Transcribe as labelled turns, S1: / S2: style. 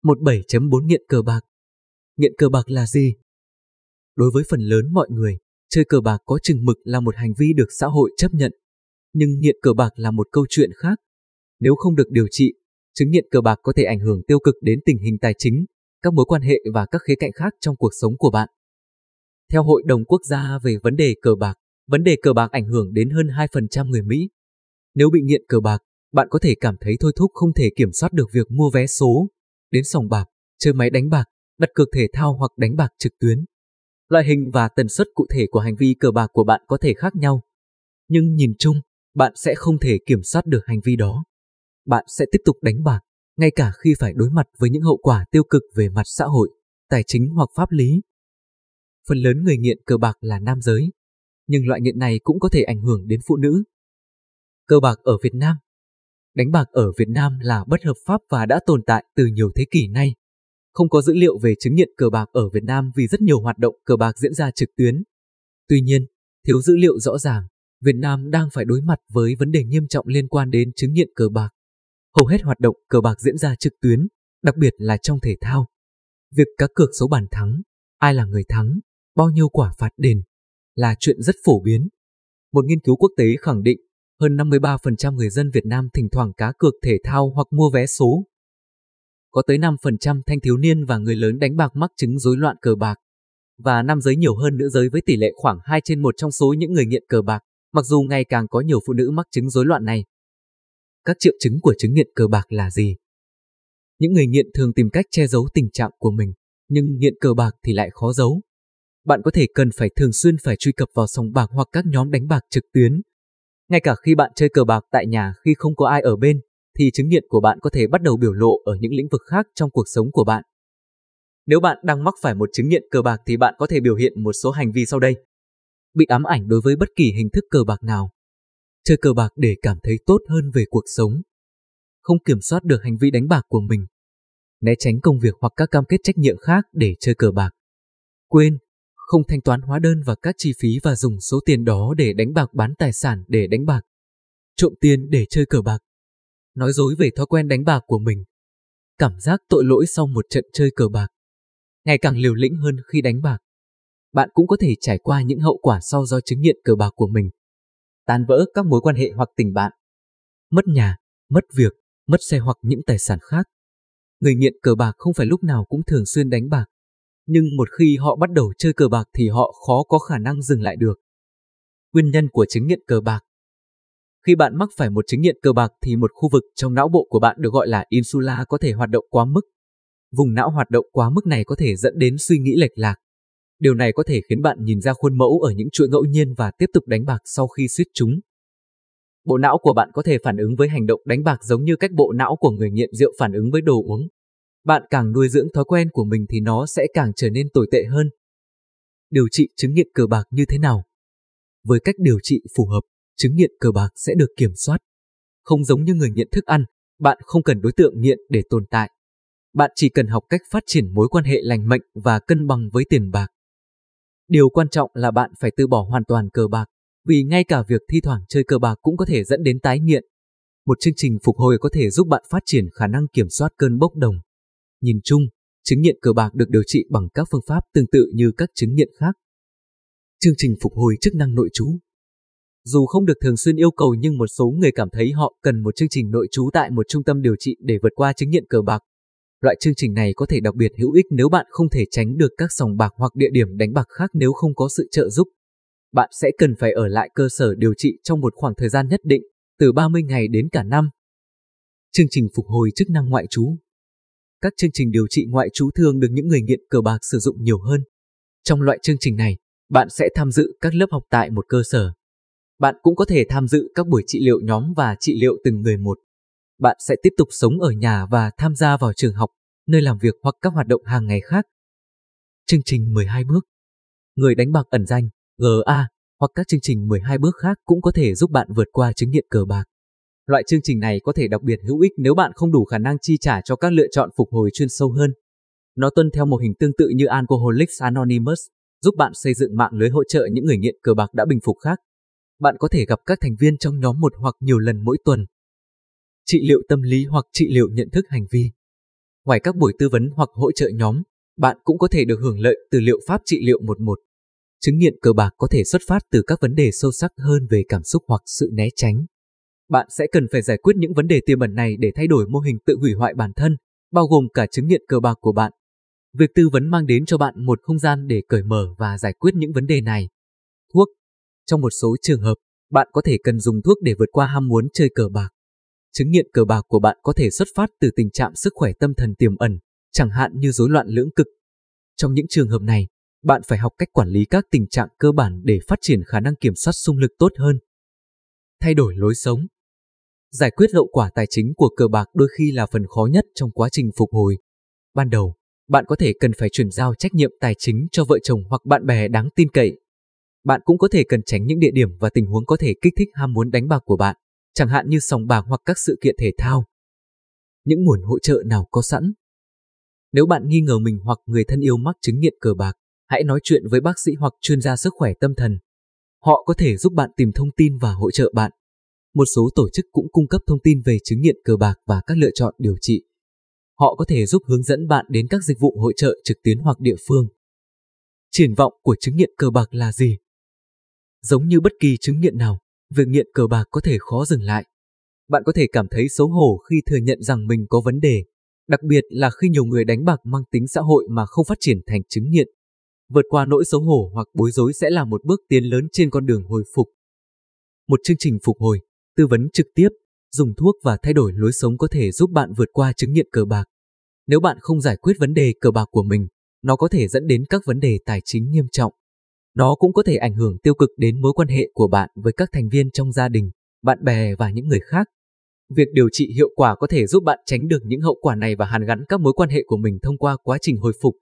S1: 17.4 Nghiện cờ bạc. Nghiện cờ bạc là gì? Đối với phần lớn mọi người, chơi cờ bạc có chừng mực là một hành vi được xã hội chấp nhận. Nhưng nghiện cờ bạc là một câu chuyện khác. Nếu không được điều trị, chứng nghiện cờ bạc có thể ảnh hưởng tiêu cực đến tình hình tài chính, các mối quan hệ và các khía cạnh khác trong cuộc sống của bạn. Theo Hội đồng Quốc gia về vấn đề cờ bạc ảnh hưởng đến hơn 2% người Mỹ. Nếu bị nghiện cờ bạc, bạn có thể cảm thấy thôi thúc không thể kiểm soát được việc mua vé số, đến sòng bạc, chơi máy đánh bạc, đặt cược thể thao hoặc đánh bạc trực tuyến. Loại hình và tần suất cụ thể của hành vi cờ bạc của bạn có thể khác nhau. Nhưng nhìn chung, bạn sẽ không thể kiểm soát được hành vi đó. Bạn sẽ tiếp tục đánh bạc, ngay cả khi phải đối mặt với những hậu quả tiêu cực về mặt xã hội, tài chính hoặc pháp lý. Phần lớn người nghiện cờ bạc là nam giới, nhưng loại nghiện này cũng có thể ảnh hưởng đến phụ nữ. Cờ bạc ở Việt Nam. Đánh bạc ở Việt Nam là bất hợp pháp và đã tồn tại từ nhiều thế kỷ nay. Không có dữ liệu về chứng nghiện cờ bạc ở Việt Nam vì rất nhiều hoạt động cờ bạc diễn ra trực tuyến. Tuy nhiên, thiếu dữ liệu rõ ràng, Việt Nam đang phải đối mặt với vấn đề nghiêm trọng liên quan đến chứng nghiện cờ bạc. Hầu hết hoạt động cờ bạc diễn ra trực tuyến, đặc biệt là trong thể thao. Việc cá cược số bàn thắng, ai là người thắng, bao nhiêu quả phạt đền, là chuyện rất phổ biến. Một nghiên cứu quốc tế khẳng định, hơn 53% người dân Việt Nam thỉnh thoảng cá cược thể thao hoặc mua vé số. Có tới 5% thanh thiếu niên và người lớn đánh bạc mắc chứng rối loạn cờ bạc. Và nam giới nhiều hơn nữ giới với tỷ lệ khoảng 2/1 trong số những người nghiện cờ bạc, mặc dù ngày càng có nhiều phụ nữ mắc chứng rối loạn này. Các triệu chứng của chứng nghiện cờ bạc là gì? Những người nghiện thường tìm cách che giấu tình trạng của mình, nhưng nghiện cờ bạc thì lại khó giấu. Bạn có thể cần phải thường xuyên truy cập vào sòng bạc hoặc các nhóm đánh bạc trực tuyến. Ngay cả khi bạn chơi cờ bạc tại nhà khi không có ai ở bên, thì chứng nghiện của bạn có thể bắt đầu biểu lộ ở những lĩnh vực khác trong cuộc sống của bạn. Nếu bạn đang mắc phải một chứng nghiện cờ bạc thì bạn có thể biểu hiện một số hành vi sau đây. Bị ám ảnh đối với bất kỳ hình thức cờ bạc nào. Chơi cờ bạc để cảm thấy tốt hơn về cuộc sống. Không kiểm soát được hành vi đánh bạc của mình. Né tránh công việc hoặc các cam kết trách nhiệm khác để chơi cờ bạc. Quên, không thanh toán hóa đơn và các chi phí và dùng số tiền đó để đánh bạc, bán tài sản để đánh bạc. Trộm tiền để chơi cờ bạc. Nói dối về thói quen đánh bạc của mình. Cảm giác tội lỗi sau một trận chơi cờ bạc. Ngày càng liều lĩnh hơn khi đánh bạc. Bạn cũng có thể trải qua những hậu quả sau do chứng nghiện cờ bạc của mình. Tan vỡ các mối quan hệ hoặc tình bạn. Mất nhà, mất việc, mất xe hoặc những tài sản khác. Người nghiện cờ bạc không phải lúc nào cũng thường xuyên đánh bạc. Nhưng một khi họ bắt đầu chơi cờ bạc thì họ khó có khả năng dừng lại được. Nguyên nhân của chứng nghiện cờ bạc. Khi bạn mắc phải một chứng nghiện cờ bạc thì một khu vực trong não bộ của bạn được gọi là insula có thể hoạt động quá mức. Vùng não hoạt động quá mức này có thể dẫn đến suy nghĩ lệch lạc. Điều này có thể khiến bạn nhìn ra khuôn mẫu ở những chuỗi ngẫu nhiên và tiếp tục đánh bạc sau khi suýt chúng. Bộ não của bạn có thể phản ứng với hành động đánh bạc giống như cách bộ não của người nghiện rượu phản ứng với đồ uống. Bạn càng nuôi dưỡng thói quen của mình thì nó sẽ càng trở nên tồi tệ hơn. Điều trị chứng nghiện cờ bạc như thế nào? Với cách điều trị phù hợp, chứng nghiện cờ bạc sẽ được kiểm soát. Không giống như người nghiện thức ăn, bạn không cần đối tượng nghiện để tồn tại. Bạn chỉ cần học cách phát triển mối quan hệ lành mạnh và cân bằng với tiền bạc. Điều quan trọng là bạn phải từ bỏ hoàn toàn cờ bạc, vì ngay cả việc thi thoảng chơi cờ bạc cũng có thể dẫn đến tái nghiện. Một chương trình phục hồi có thể giúp bạn phát triển khả năng kiểm soát cơn bốc đồng. Nhìn chung, chứng nghiện cờ bạc được điều trị bằng các phương pháp tương tự như các chứng nghiện khác. Chương trình phục hồi chức năng nội trú. Dù không được thường xuyên yêu cầu nhưng một số người cảm thấy họ cần một chương trình nội trú tại một trung tâm điều trị để vượt qua chứng nghiện cờ bạc. Loại chương trình này có thể đặc biệt hữu ích nếu bạn không thể tránh được các sòng bạc hoặc địa điểm đánh bạc khác nếu không có sự trợ giúp. Bạn sẽ cần phải ở lại cơ sở điều trị trong một khoảng thời gian nhất định, từ 30 ngày đến cả năm. Chương trình phục hồi chức năng ngoại trú. Các chương trình điều trị ngoại trú thường được những người nghiện cờ bạc sử dụng nhiều hơn. Trong loại chương trình này, bạn sẽ tham dự các lớp học tại một cơ sở. Bạn cũng có thể tham dự các buổi trị liệu nhóm và trị liệu từng người một. Bạn sẽ tiếp tục sống ở nhà và tham gia vào trường học, nơi làm việc hoặc các hoạt động hàng ngày khác. Chương trình 12 bước. Người đánh bạc ẩn danh, GA, hoặc các chương trình 12 bước khác cũng có thể giúp bạn vượt qua chứng nghiện cờ bạc. Loại chương trình này có thể đặc biệt hữu ích nếu bạn không đủ khả năng chi trả cho các lựa chọn phục hồi chuyên sâu hơn. Nó tuân theo mô hình tương tự như Alcoholics Anonymous, giúp bạn xây dựng mạng lưới hỗ trợ những người nghiện cờ bạc đã bình phục khác. Bạn có thể gặp các thành viên trong nhóm một hoặc nhiều lần mỗi tuần. Trị liệu tâm lý hoặc trị liệu nhận thức hành vi. Ngoài các buổi tư vấn hoặc hỗ trợ nhóm, bạn cũng có thể được hưởng lợi từ liệu pháp trị liệu 11. Chứng nghiện cờ bạc có thể xuất phát từ các vấn đề sâu sắc hơn về cảm xúc hoặc sự né tránh. Bạn sẽ cần phải giải quyết những vấn đề tiềm ẩn này để thay đổi mô hình tự hủy hoại bản thân, bao gồm cả chứng nghiện cờ bạc của bạn. Việc tư vấn mang đến cho bạn một không gian để cởi mở và giải quyết những vấn đề này. Thuốc. Trong một số trường hợp, bạn có thể cần dùng thuốc để vượt qua ham muốn chơi cờ bạc. Chứng nghiện cờ bạc của bạn có thể xuất phát từ tình trạng sức khỏe tâm thần tiềm ẩn, chẳng hạn như rối loạn lưỡng cực. Trong những trường hợp này, bạn phải học cách quản lý các tình trạng cơ bản để phát triển khả năng kiểm soát xung lực tốt hơn. Thay đổi lối sống. Giải quyết hậu quả tài chính của cờ bạc đôi khi là phần khó nhất trong quá trình phục hồi. Ban đầu, bạn có thể cần phải chuyển giao trách nhiệm tài chính cho vợ chồng hoặc bạn bè đáng tin cậy. Bạn cũng có thể cần tránh những địa điểm và tình huống có thể kích thích ham muốn đánh bạc của bạn, chẳng hạn như sòng bạc hoặc các sự kiện thể thao. Những nguồn hỗ trợ nào có sẵn. Nếu bạn nghi ngờ mình hoặc người thân yêu mắc chứng nghiện cờ bạc, hãy nói chuyện với bác sĩ hoặc chuyên gia sức khỏe tâm thần. Họ có thể giúp bạn tìm thông tin và hỗ trợ bạn. Một số tổ chức cũng cung cấp thông tin về chứng nghiện cờ bạc và các lựa chọn điều trị. Họ có thể giúp hướng dẫn bạn đến các dịch vụ hỗ trợ trực tuyến hoặc địa phương. Triển vọng của chứng nghiện cờ bạc là gì? Giống như bất kỳ chứng nghiện nào, việc nghiện cờ bạc có thể khó dừng lại. Bạn có thể cảm thấy xấu hổ khi thừa nhận rằng mình có vấn đề, đặc biệt là khi nhiều người đánh bạc mang tính xã hội mà không phát triển thành chứng nghiện. Vượt qua nỗi xấu hổ hoặc bối rối sẽ là một bước tiến lớn trên con đường hồi phục. Một chương trình phục hồi, tư vấn trực tiếp, dùng thuốc và thay đổi lối sống có thể giúp bạn vượt qua chứng nghiện cờ bạc. Nếu bạn không giải quyết vấn đề cờ bạc của mình, nó có thể dẫn đến các vấn đề tài chính nghiêm trọng. Nó cũng có thể ảnh hưởng tiêu cực đến mối quan hệ của bạn với các thành viên trong gia đình, bạn bè và những người khác. Việc điều trị hiệu quả có thể giúp bạn tránh được những hậu quả này và hàn gắn các mối quan hệ của mình thông qua quá trình hồi phục.